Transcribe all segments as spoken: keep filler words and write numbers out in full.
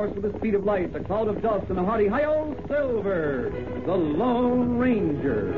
horse with the speed of light, a cloud of dust, and a hearty hi-yo, Silver, the Lone Ranger.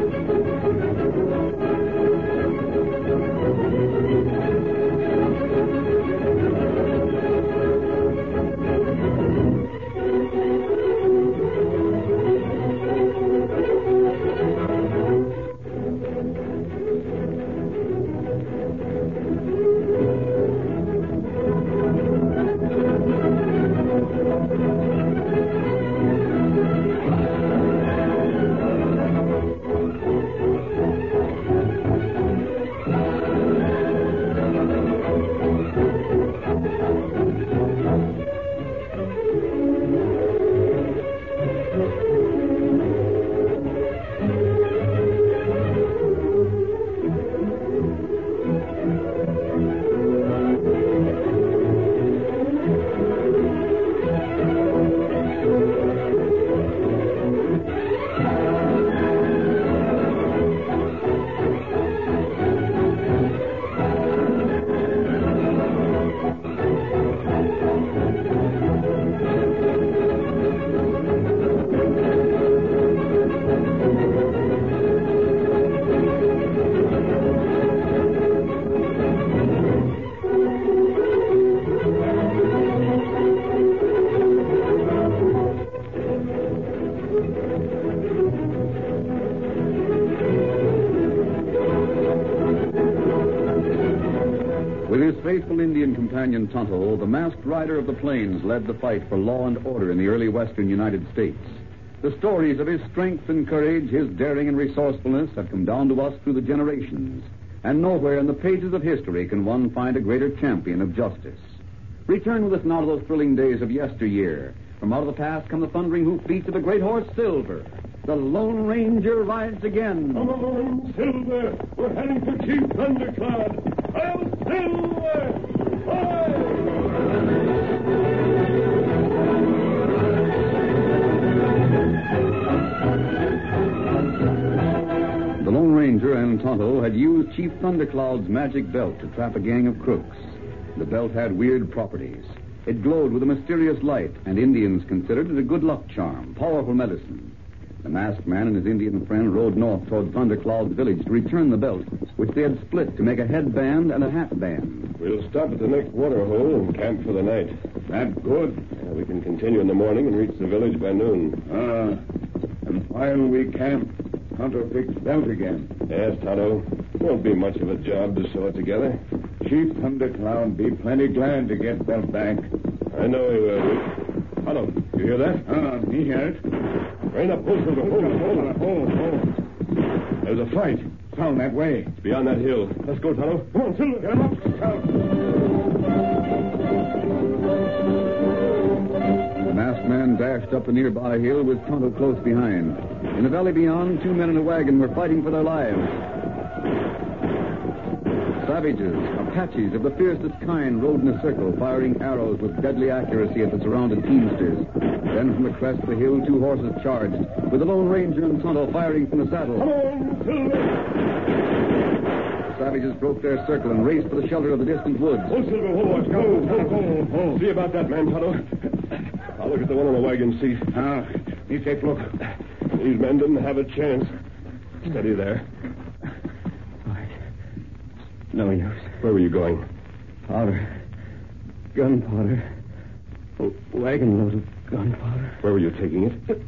Faithful Indian companion Tonto, the masked rider of the plains, led the fight for law and order in the early western United States. The stories of his strength and courage, his daring and resourcefulness have come down to us through the generations, and nowhere in the pages of history can one find a greater champion of justice. Return with us now to those thrilling days of yesteryear. From out of the past come the thundering hoofbeats of the great horse Silver. The Lone Ranger rides again. Come on, Silver. We're heading for Chief Thundercloud. I'll Silver! Hi! The Lone Ranger and Tonto had used Chief Thundercloud's magic belt to trap a gang of crooks. The belt had weird properties. It glowed with a mysterious light, and Indians considered it a good luck charm, powerful medicine. The masked man and his Indian friend rode north toward Thundercloud's village to return the belt, which they had split to make a headband and a hat band. We'll stop at the next water hole and camp for the night. That's good. Yeah, we can continue in the morning and reach the village by noon. Ah, and while we camp, Tonto fix belt again. Yes, Tonto. Won't be much of a job to sew it together. Chief Thundercloud be plenty glad to get belt back. I know he will. Tonto, you hear that? Ah, me hear it. Rain up, hold, Silver. Hold, hold, hold. Hold, hold. There's a fight. Sound that way. It's beyond that hill. Let's go, Tonto. Come on, Silver. Get him up. The masked man dashed up a nearby hill with Tonto close behind. In the valley beyond, two men in a wagon were fighting for their lives. Savages, Apaches of the fiercest kind, rode in a circle, firing arrows with deadly accuracy at the surrounded teamsters. Then from the crest of the hill, two horses charged, with the Lone Ranger and Tonto firing from the saddle. Come on, Silver! The savages broke their circle and raced for the shelter of the distant woods. Oh, Silver, hold on. Hold, hold, hold, hold. See about that man, Tonto. I'll look at the one on the wagon seat. Ah, me take a look. These men didn't have a chance. Steady there. No use. Where were you going? Powder. Gunpowder. A wagon load of gunpowder. Where were you taking it?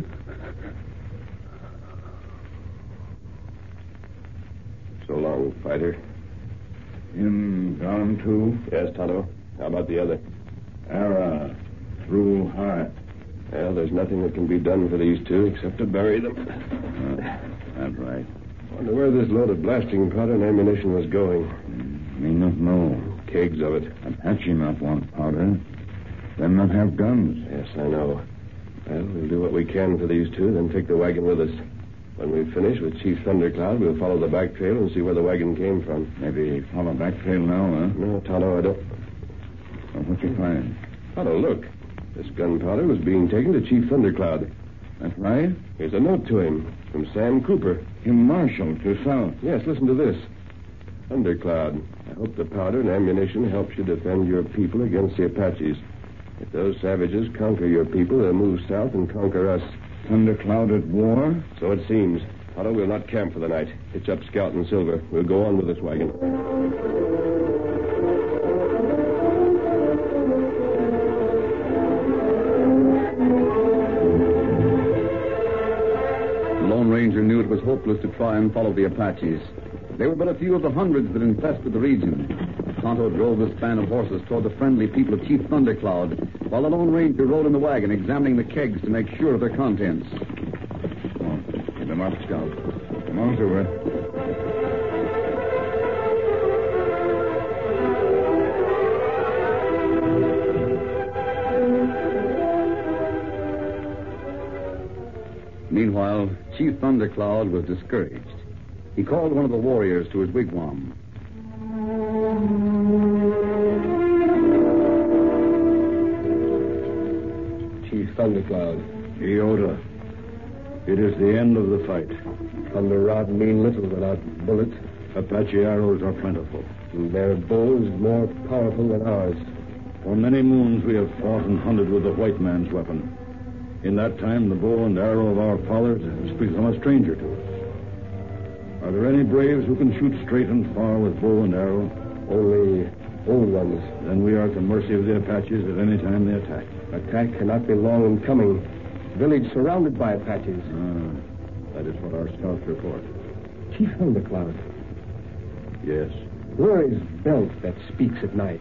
So long, fighter. Him gone too? Yes, Tonto. How about the other? Arrow through heart. Well, there's nothing that can be done for these two except to bury them. Uh, that's right. Wonder where this load of blasting powder and ammunition was going. Me not know. Kegs of it. Apache not want powder. Them not have guns. Yes, I know. Well, we'll do what we can for these two, then take the wagon with us. When we finish with Chief Thundercloud, we'll follow the back trail and see where the wagon came from. Maybe follow back trail now, huh? No, Tonto, I don't. Well, what you find? Tonto, look. This gunpowder was being taken to Chief Thundercloud. That's right. Here's a note to him from Sam Cooper. Him marshal to south. Yes, listen to this. Thundercloud, I hope the powder and ammunition helps you defend your people against the Apaches. If those savages conquer your people, they'll move south and conquer us. Thundercloud at war? So it seems. Tonto, we'll not camp for the night. Hitch up Scout and Silver. We'll go on with this wagon. The Lone Ranger knew it was hopeless to try and follow the Apaches. They were but a few of the hundreds that infested the region. Tonto drove his span of horses toward the friendly people of Chief Thundercloud, while the Lone Ranger rode in the wagon, examining the kegs to make sure of their contents. Come on. Get them up, Scout. Come on, Silver. Meanwhile, Chief Thundercloud was discouraged. He called one of the warriors to his wigwam. Chief Thundercloud. Iota, it is the end of the fight. Thunder rod mean little without bullets. Apache arrows are plentiful. And their bows more powerful than ours. For many moons we have fought and hunted with the white man's weapon. In that time, the bow and arrow of our fathers has become a stranger to us. Are there any braves who can shoot straight and far with bow and arrow? Only old ones. Then we are at the mercy of the Apaches at any time they attack. Attack cannot be long in coming. Village surrounded by Apaches. Ah, that is what our scouts report. Chief Thundercloud, Yes. where is Belt that speaks at night?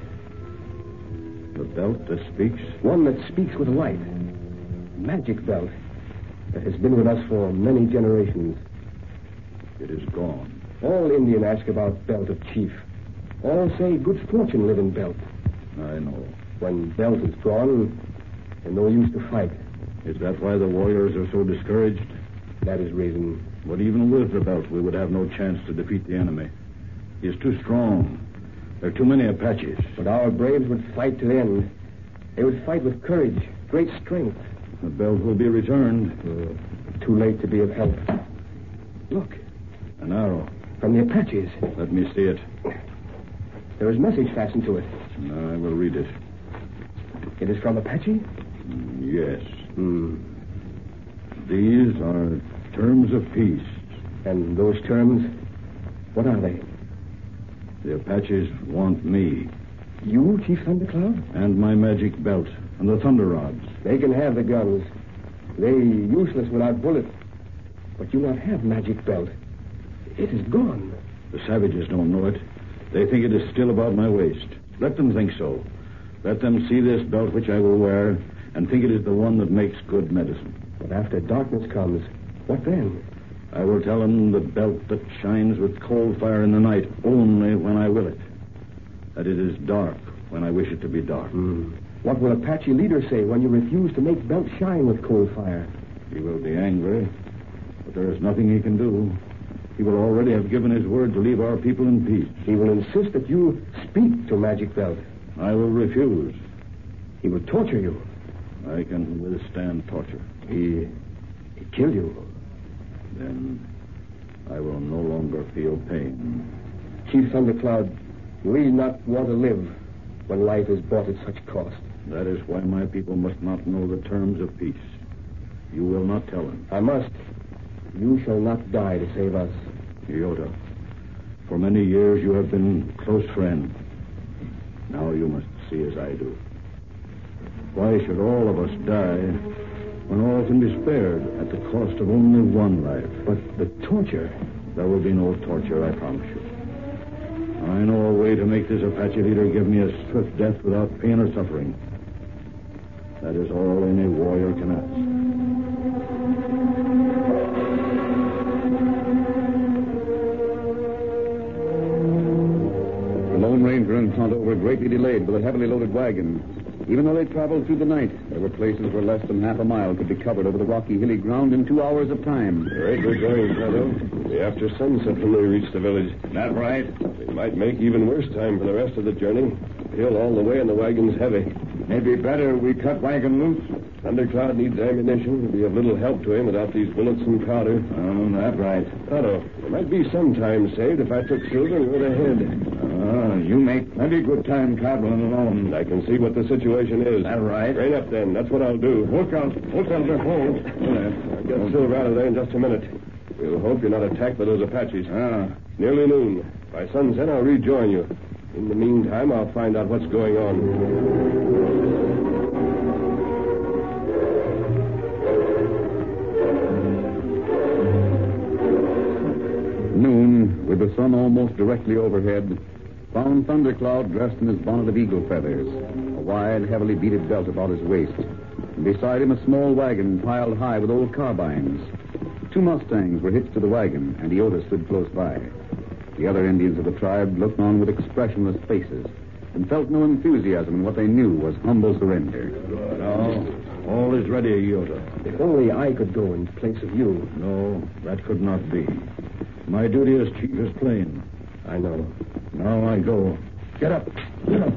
The belt that speaks? One that speaks with light. Magic belt that has been with us for many generations. It is gone. All Indian ask about Belt of Chief. All say good fortune live in Belt. I know. When Belt is gone, there's no use to fight. Is that why the warriors are so discouraged? That is reason. But even with the belt, we would have no chance to defeat the enemy. He is too strong. There are too many Apaches. But our braves would fight to the end. They would fight with courage, great strength. The belt will be returned. Uh, too late to be of help. Look, An arrow. from the Apaches. Let me see it. There is message fastened to it. I will read it. It is from Apache? Yes. Hmm. These are terms of peace. And those terms, what are they? The Apaches want me You, Chief Thundercloud? and my magic belt and the thunder rods. They can have the guns. They useless without bullets. But you not have magic belt. It is gone. The savages don't know it. They think it is still about my waist. Let them think so. Let them see this belt which I will wear and think it is the one that makes good medicine. But after darkness comes, what then? I will tell them the belt that shines with cold fire in the night only when I will it. That it is dark when I wish it to be dark. Hmm. What will Apache leader say when you refuse to make belt shine with cold fire? He will be angry, but there is nothing he can do. He will already have given his word to leave our people in peace. He will insist that you speak to magic belt. I will refuse. He will torture you. I can withstand torture. He, he kill you. Then I will no longer feel pain. Chief Thundercloud, we not want to live when life is bought at such cost. That is why my people must not know the terms of peace. You will not tell them. I must. You shall not die to save us. Iota, for many years you have been close friend. Now you must see as I do. Why should all of us die when all can be spared at the cost of only one life? But the torture... There will be no torture, I promise you. I know a way to make this Apache leader give me a swift death without pain or suffering. That is all any warrior can ask. The Lone Ranger and Tonto were greatly delayed by the heavily loaded wagon. Even though they traveled through the night, there were places where less than half a mile could be covered over the rocky, hilly ground in two hours of time. Right, we're going, Tonto. It'll be after sunset when we reach the village. That right? It might make even worse time for the rest of the journey. Hill all the way and the wagon's heavy. Maybe better we cut wagon loose. Thundercloud needs ammunition. It'll be of little help to him without these bullets and powder. Oh, that's right. Otto, there might be some time saved if I took Silver and rode ahead. Oh, you make plenty good time traveling alone. I can see what the situation is. That right? Train up, then. That's what I'll do. Look out. Look out, the hole. I'll get Silver out of there in just a minute. We'll hope you're not attacked by those Apaches. Ah. It's nearly noon. By sunset, I'll rejoin you. In the meantime, I'll find out what's going on. Noon, with the sun almost directly overhead, found Thundercloud dressed in his bonnet of eagle feathers, a wide, heavily beaded belt about his waist, and beside him a small wagon piled high with old carbines. Two Mustangs were hitched to the wagon, and Iota stood close by. The other Indians of the tribe looked on with expressionless faces and felt no enthusiasm in what they knew was humble surrender. No, all is ready, Iota. If only I could go in place of you. No, that could not be. My duty as chief is plain. I know. Now I go. Get up. Get up.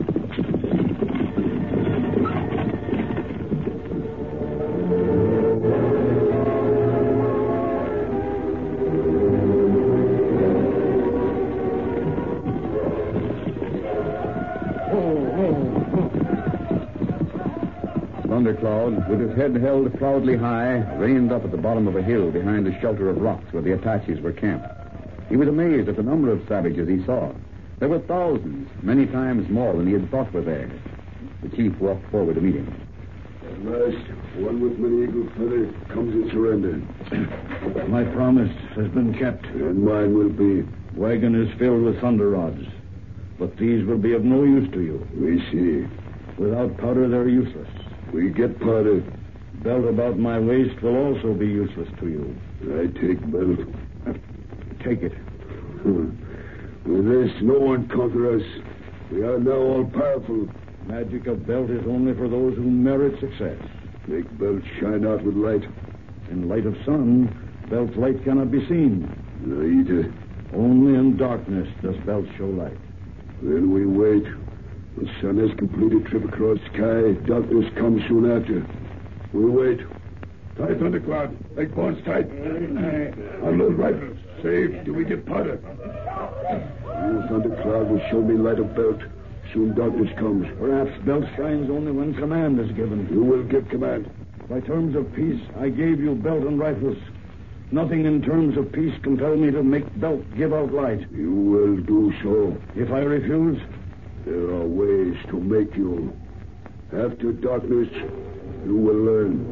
Thundercloud, with his head held proudly high, reined up at the bottom of a hill behind a shelter of rocks where the Apaches were camped. He was amazed at the number of savages he saw. There were thousands, many times more than he had thought were there. The chief walked forward to meet him. At last, one with many eagle feathers comes in surrender. My promise has been kept. And mine will be. Wagon is filled with thunder rods, but these will be of no use to you. We see. Without powder, they're useless. We get powder. Belt about my waist will also be useless to you. I take belt. Take it. With this, no one conquer us. We are now all powerful. Magic of belt is only for those who merit success. Make belt shine out with light. In light of sun, belt's light cannot be seen. No, either. Only in darkness does belt show light. Then we wait. The sun has completed trip across sky. Darkness comes soon after. We wait. Tight, Thundercloud. Make bonds tight. Our little rifles. Safe till we get powder. Oh, Thundercloud will show me light of belt. Soon darkness comes. Perhaps belt shines only when command is given. You will give command. By terms of peace, I gave you belt and rifles. Nothing in terms of peace compelled me to make belt give out light. You will do so. If I refuse? There are ways to make you. After darkness, you will learn.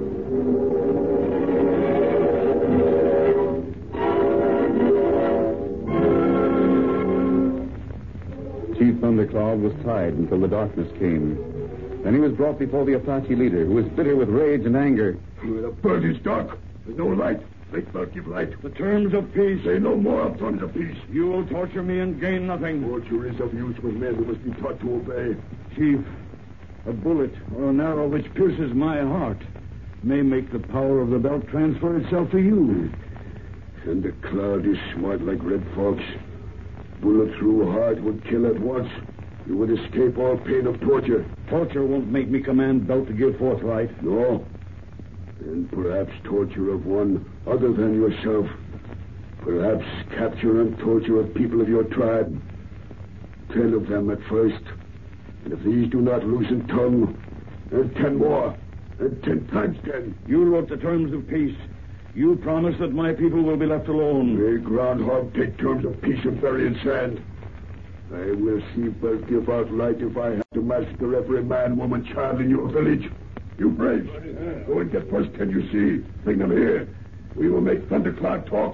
Chief Thundercloud was tied until the darkness came. Then he was brought before the Apache leader, who was bitter with rage and anger. The bird is dark. There's no light. Make belt give light. The terms of peace. Say no more of terms of peace. You will torture me and gain nothing. Torture is of use with men who must be taught to obey. Chief, a bullet or an arrow which pierces my heart may make the power of the belt transfer itself to you. And the cloud is smart like Red Fox. Bullet through heart would kill at once. You would escape all pain of torture. Torture won't make me command belt to give forth light. No. And perhaps torture of one other than yourself. Perhaps capture and torture of people of your tribe. Ten of them at first. And if these do not loosen tongue, and ten more. And ten times ten. You wrote the terms of peace. You promised that my people will be left alone. The groundhog take terms of peace and bury in sand. I will see belt give out light if I have to massacre every man, woman, child in your village. You braves, go and get first ten you see. Bring them here. We will make Thundercloud talk.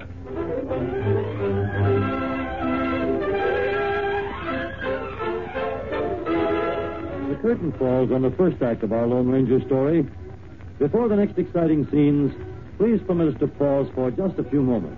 The curtain falls on the first act of our Lone Ranger story. Before the next exciting scenes, please permit us to pause for just a few moments.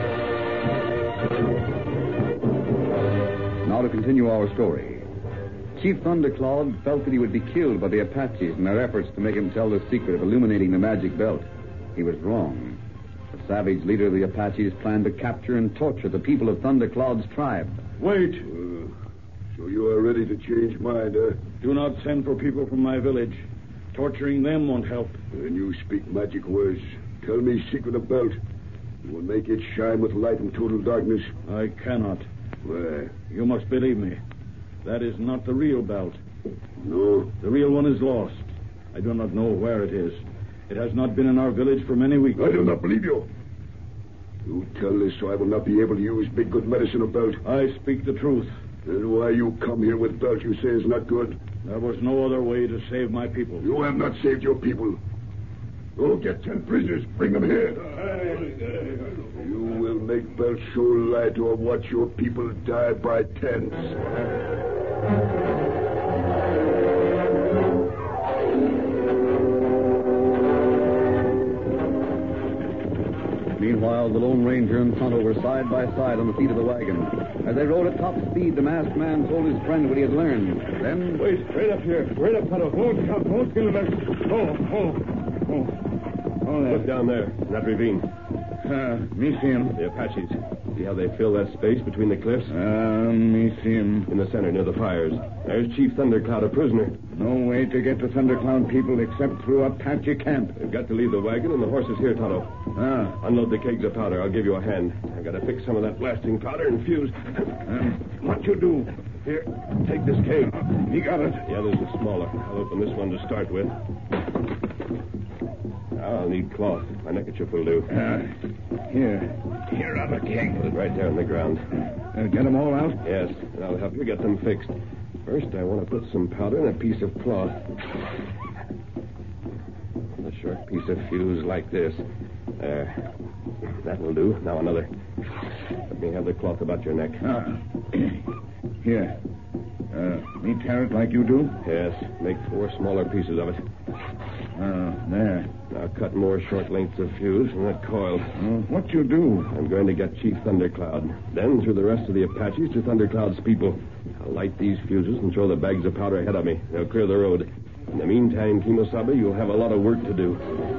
Now to continue our story. Chief Thundercloud felt that he would be killed by the Apaches in their efforts to make him tell the secret of illuminating the magic belt. He was wrong. The savage leader of the Apaches planned to capture and torture the people of Thundercloud's tribe. Wait. Uh, so you are ready to change mind, huh? Do not send for people from my village. Torturing them won't help. When you speak magic words, tell me secret of belt. You will make it shine with light in total darkness. I cannot. Why? You must believe me. That is not the real belt. No? The real one is lost. I do not know where it is. It has not been in our village for many weeks. I do not believe you. You tell this so I will not be able to use big good medicine of belt. I speak the truth. Then why you come here with belt you say is not good? There was no other way to save my people. You have not saved your people. Go get ten prisoners. Bring them here. You will make belt so light or watch your people die by tens. Meanwhile, the Lone Ranger and Tonto were side by side on the seat of the wagon. As they rode at top speed, the masked man told his friend what he had learned. Then... Wait, right up here. Right up, Tonto. Don't come. Don't kill him. Oh, oh, oh. Oh, Look down there, in that ravine. Uh, me see him. The Apaches. See how they fill that space between the cliffs? Uh, me see him. In the center, near the fires. There's Chief Thundercloud, a prisoner. No way to get to Thundercloud people except through Apache camp. They've got to leave the wagon and the horses here, Tonto. Ah. Unload the kegs of powder. I'll give you a hand. I've got to fix some of that blasting powder and fuse. Uh, what you do? Here, take this keg. He got it. The others are smaller. I'll open this one to start with. I'll need cloth. My neckerchief will do. Uh, here. Here are the keg. Put it right there on the ground. Uh, get them all out? Yes, and I'll help you get them fixed. First, I want to put some powder in a piece of cloth. A short piece of fuse like this. There. That will do. Now another. Let me have the cloth about your neck. Ah. Here. Uh, me tear it like you do? Yes, make four smaller pieces of it. Uh, there. Now cut more short lengths of fuse from that coil. Uh, what you do? I'm going to get Chief Thundercloud. Then through the rest of the Apaches to Thundercloud's people. I'll light these fuses and throw the bags of powder ahead of me. They'll clear the road. In the meantime, Kimosabe, you'll have a lot of work to do.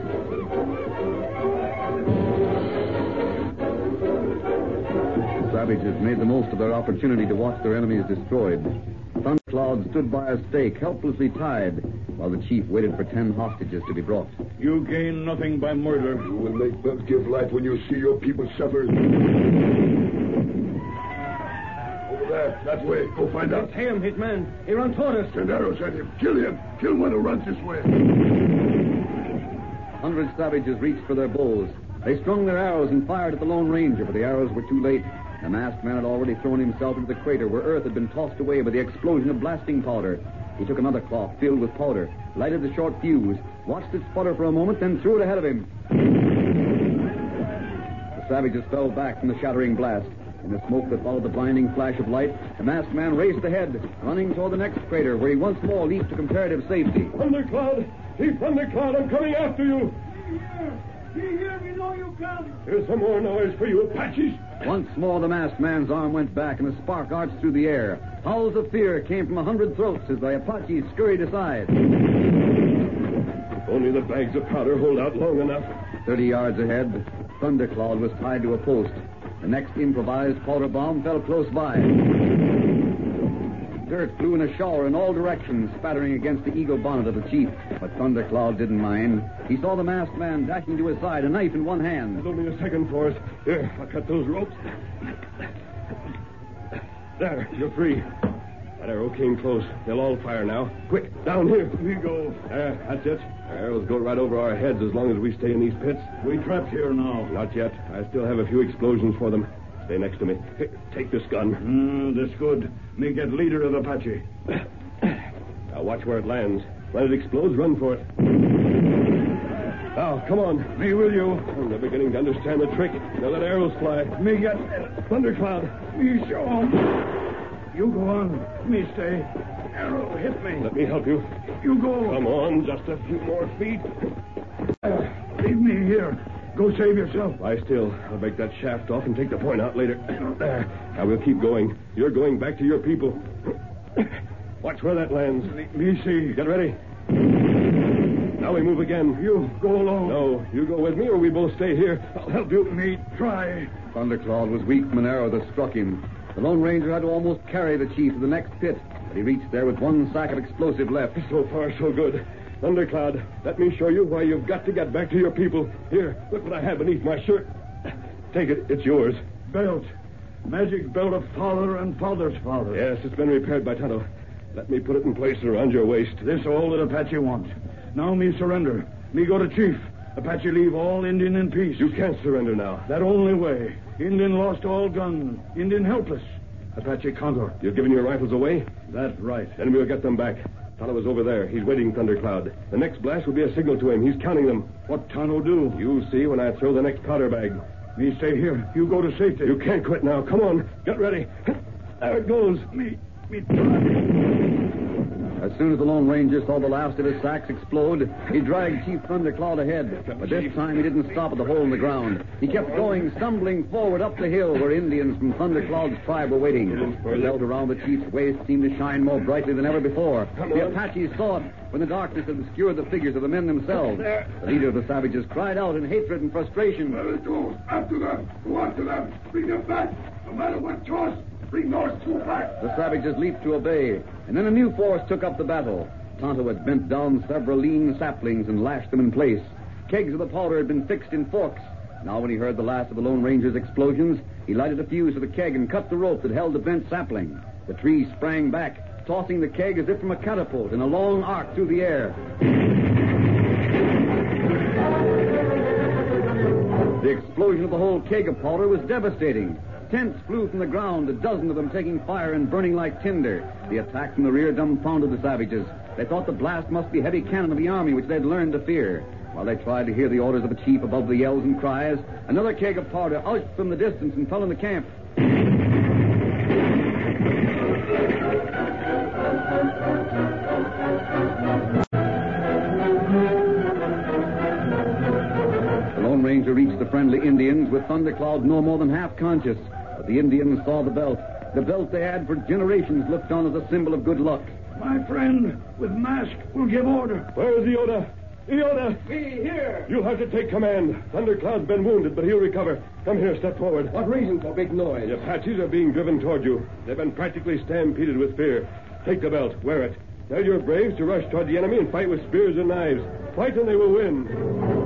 The savages made the most of their opportunity to watch their enemies destroyed. Thundercloud stood by a stake, helplessly tied, while the chief waited for ten hostages to be brought. You gain nothing by murder. You will make belt give life when you see your people suffer. Over there, that way. Go find out. It's him, his man. He runs toward us. Send arrows at him. Kill him. Kill one who runs this way. Hundred savages reached for their bows. They strung their arrows and fired at the Lone Ranger, but the arrows were too late. The masked man had already thrown himself into the crater where earth had been tossed away by the explosion of blasting powder. He took another cloth filled with powder, lighted the short fuse, watched it sputter for a moment, then threw it ahead of him. The savages fell back from the shattering blast. In the smoke that followed the blinding flash of light, the masked man raced ahead, running toward the next crater, where he once more leaped to comparative safety. Thundercloud! Chief Thundercloud, I'm coming after you! Be here, we know you come. There's some more noise for you Apaches. Once more, the masked man's arm went back, and a spark arched through the air. Howls of fear came from a hundred throats as the Apaches scurried aside. If only the bags of powder hold out long enough. Thirty yards ahead, Thundercloud was tied to a post. The next improvised powder bomb fell close by. Dirt flew in a shower in all directions, spattering against the eagle bonnet of the chief. But Thundercloud didn't mind. He saw the masked man dashing to his side, a knife in one hand. There's only a second for us. Here, I'll cut those ropes. There, you're free. That arrow came close. They'll all fire now. Quick, down here. We go. There, that's it. Arrows go right over our heads as long as we stay in these pits. We trapped here now. Not yet. I still have a few explosions for them. Stay next to me. Hey, take this gun. Mm, this good. Me get leader of the Apache. Now watch where it lands. When it explodes, run for it. Now, come on. Me will you. I'm never beginning to understand the trick. Now let arrows fly. Me get... Thundercloud. Me show 'em. You go on. Me stay. Arrow hit me. Let me help you. You go. Come on, just a few more feet. Uh, leave me here. Go save yourself. Lie still. I'll break that shaft off and take the point out later. There. Now we'll keep going. You're going back to your people. Watch where that lands. Me see. Get ready. Now we move again. You go alone. No, you go with me or we both stay here. I'll help you. Me try. Thundercloud was weak from an arrow that struck him. The Lone Ranger had to almost carry the chief to the next pit, but he reached there with one sack of explosive left. So far, so good. Thundercloud, let me show you why you've got to get back to your people. Here, look what I have beneath my shirt. Take it. It's yours. Belt. Magic belt of father and father's father. Yes, it's been repaired by Tonto. Let me put it in place around your waist. This all that Apache want. Now me surrender. Me go to chief. Apache leave all Indian in peace. You can't surrender now. That only way. Indian lost all gun. Indian helpless. Apache counter. You've given your rifles away? That right. Then we'll get them back. Tonto is over there. He's waiting, Thundercloud. The next blast will be a signal to him. He's counting them. What Tonto do? You'll see when I throw the next powder bag. Me stay here. You go to safety. You can't quit now. Come on. Get ready. There it goes. Me, me try. As soon as the Lone Ranger saw the last of his sacks explode, he dragged Chief Thundercloud ahead. But this time he didn't stop at the hole in the ground. He kept going, stumbling forward up the hill where Indians from Thundercloud's tribe were waiting. The belt around the chief's waist seemed to shine more brightly than ever before. The Apaches saw it when the darkness had obscured the figures of the men themselves. The leader of the savages cried out in hatred and frustration. Let it go. After them. Go after them. Bring them back. No matter what cost. Bring those two back. The savages leaped to obey, and then a new force took up the battle. Tonto had bent down several lean saplings and lashed them in place. Kegs of the powder had been fixed in forks. Now, when he heard the last of the Lone Ranger's explosions, he lighted a fuse to the keg and cut the rope that held the bent sapling. The tree sprang back, tossing the keg as if from a catapult in a long arc through the air. The explosion of the whole keg of powder was devastating. Tents flew from the ground, a dozen of them taking fire and burning like tinder. The attack from the rear dumbfounded the savages. They thought the blast must be heavy cannon of the army, which they'd learned to fear. While they tried to hear the orders of a chief above the yells and cries, another keg of powder outched from the distance and fell in the camp. The Lone Ranger reached the friendly Indians with Thundercloud no more than half conscious. But the Indians saw the belt. The belt they had for generations looked on as a symbol of good luck. My friend with mask will give order. Where is Iota? Iota! Me here. You'll have to take command. Thundercloud's been wounded, but he'll recover. Come here, step forward. What reason for big noise? The Apaches are being driven toward you. They've been practically stampeded with fear. Take the belt. Wear it. Tell your braves to rush toward the enemy and fight with spears and knives. Fight and they will win.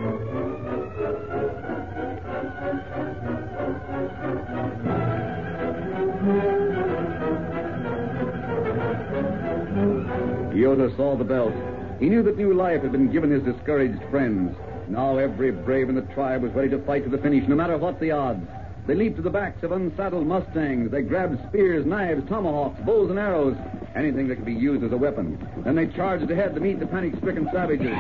Iota saw the belt. He knew that new life had been given his discouraged friends. Now every brave in the tribe was ready to fight to the finish, no matter what the odds. They leaped to the backs of unsaddled mustangs. They grabbed spears, knives, tomahawks, bows and arrows, anything that could be used as a weapon. Then they charged ahead to meet the panic-stricken savages.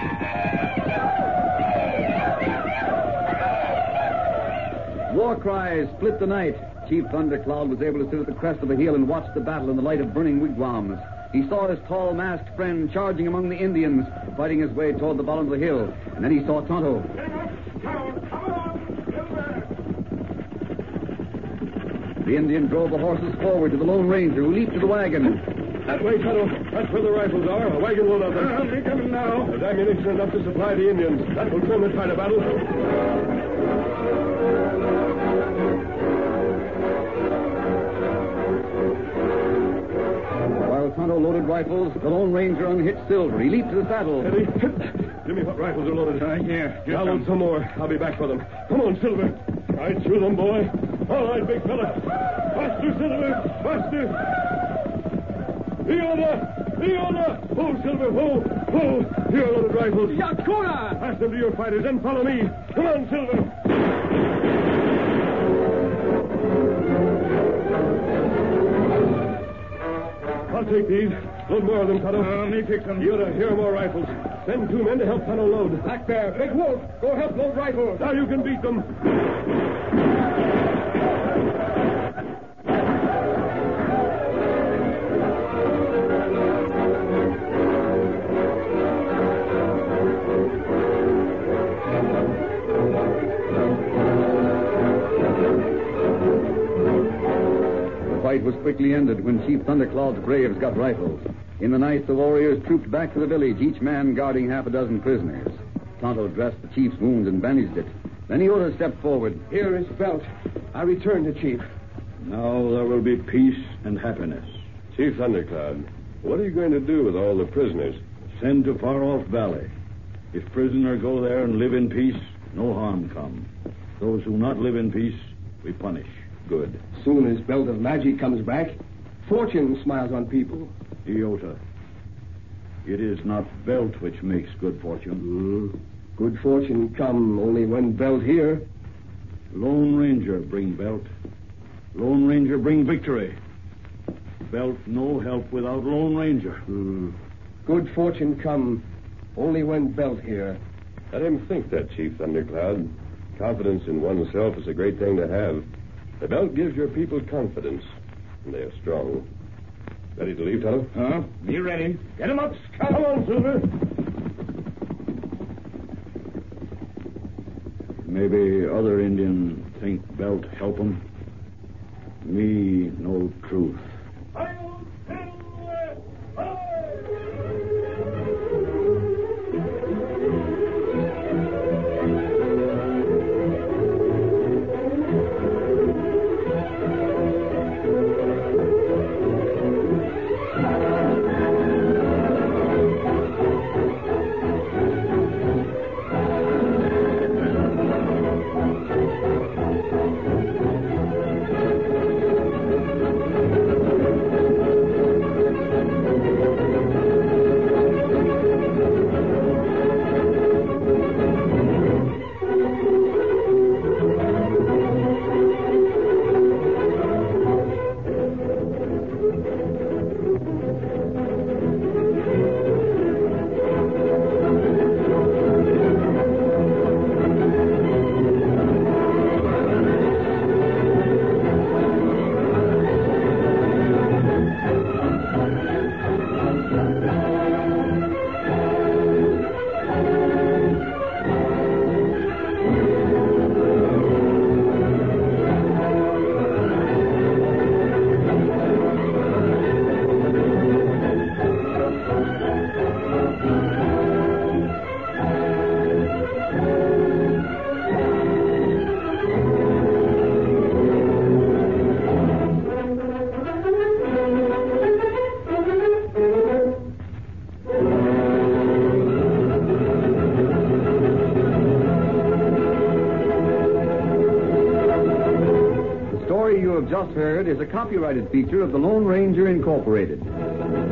War cries split the night. Chief Thundercloud was able to sit at the crest of the hill and watch the battle in the light of burning wigwams. He saw his tall, masked friend charging among the Indians, fighting his way toward the bottom of the hill. And then he saw Tonto. The Indian drove the horses forward to the Lone Ranger, who leaped to the wagon. That way, Tonto. That's where the rifles are. A wagon load of them. Uh, they're coming now. There's ammunition enough to supply the Indians. That will turn the tide of battle. Tonto loaded rifles, the Lone Ranger unhitched Silver. He leaped to the saddle. Eddie, give me what rifles are loaded. Uh, yeah. I'll load some more. I'll be back for them. Come on, Silver. Right through them, boy. All right, big fella. Faster, Silver. Faster. Iona! Iona! Hold, Silver. Hold. Hold. Here are loaded rifles. Yakuna! Pass them to your fighters and follow me. Come on, Silver. I'll take these. Load more of them, Tonto. Uh, me fix them. Yoda, here are more rifles. Send two men to help Tonto load. Black Bear, Big Wolf, go help load rifles. Now you can beat them. fight was quickly ended when Chief Thundercloud's braves got rifles. In the night, the warriors trooped back to the village, each man guarding half a dozen prisoners. Tonto dressed the chief's wound and bandaged it. Then Iota stepped forward. Here is Belt. I return to Chief. Now there will be peace and happiness. Chief Thundercloud, what are you going to do with all the prisoners? Send to far-off valley. If prisoner go there and live in peace, no harm come. Those who not live in peace, we punish. Good. Soon as Belt of Magic comes back, fortune smiles on people. Iota, it is not Belt which makes good fortune. Mm. Good fortune come only when Belt here. Lone Ranger bring Belt. Lone Ranger bring victory. Belt no help without Lone Ranger. Mm. Good fortune come only when Belt here. Let him think that, Chief Thundercloud. Confidence in oneself is a great thing to have. The belt gives your people confidence, and they are strong. Ready to leave, Tonto? Huh? Be ready. Get him up, Scout. Come on, Silver. Maybe other Indian think Belt help 'em. Me know truth. Just heard is a copyrighted feature of the Lone Ranger Incorporated.